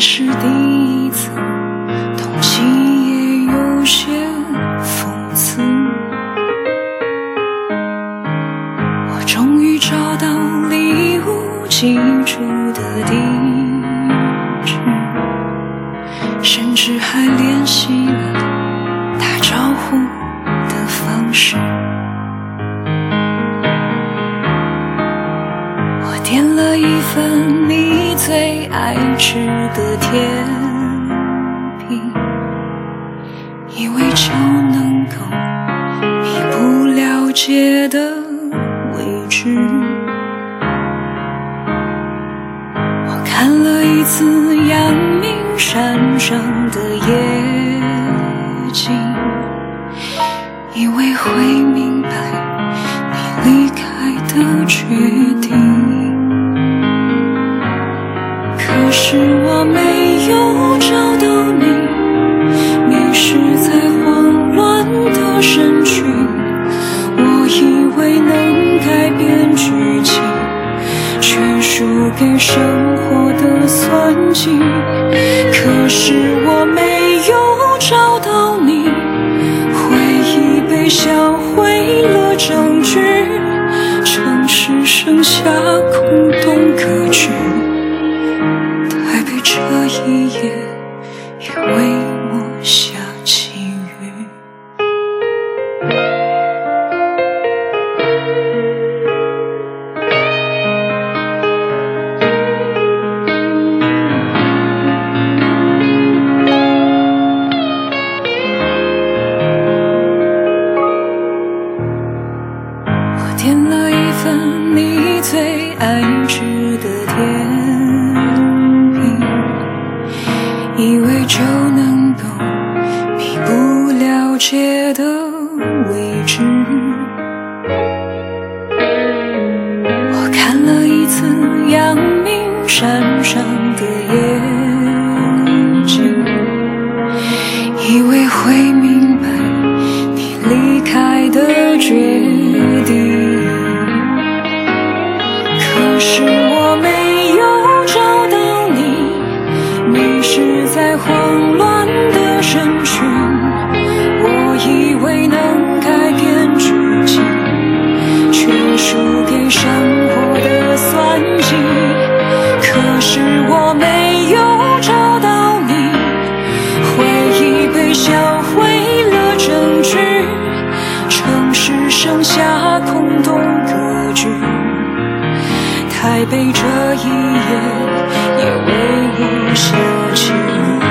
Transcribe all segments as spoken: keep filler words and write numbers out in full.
是第一次，动机也有些讽刺。我终于找到礼物寄出的地址，甚至还联系了打招呼的方式。我点了一份你最爱吃的甜品，以为就能够弥补了解的位置。我看了一次阳明山上的夜景，以为会明白你离开的决定。可是我没有找到你，迷失在慌乱的人群。我以为能改变剧情，却输给生活的算计。可是我没有找到你，回忆被销毁了证据，城市剩下空洞格局。这一夜也为我下起雨。我点了一份你最爱吃的甜，以为就能够弥补了解的位置。我看了一次阳明山上的夜景，以为会明白你离开的决定。可是我没有找到你，迷失在慌乱的人群。我以为能改变剧情，却输给生活的算计。可是我没有找到你，回忆被销毁了证据，城市剩下空洞格局。台北这一夜也为我下起雨。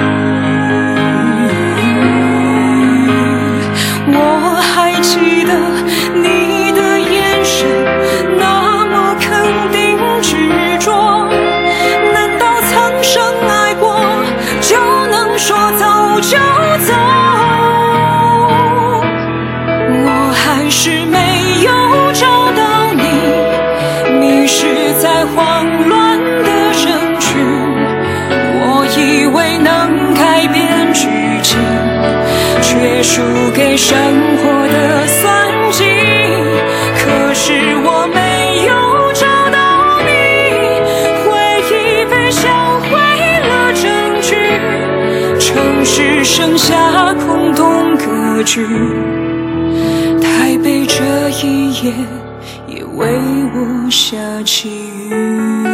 我还记得你的眼神那么肯定执着，难道曾深爱过就能说走就走？我还是没有找到你，迷失在慌乱的人群。我以为能改变剧情，却输给生活的算计。可是我没有找到你，回忆被销毁了证据，城市剩下空洞格局。台北这一夜也为我下起雨。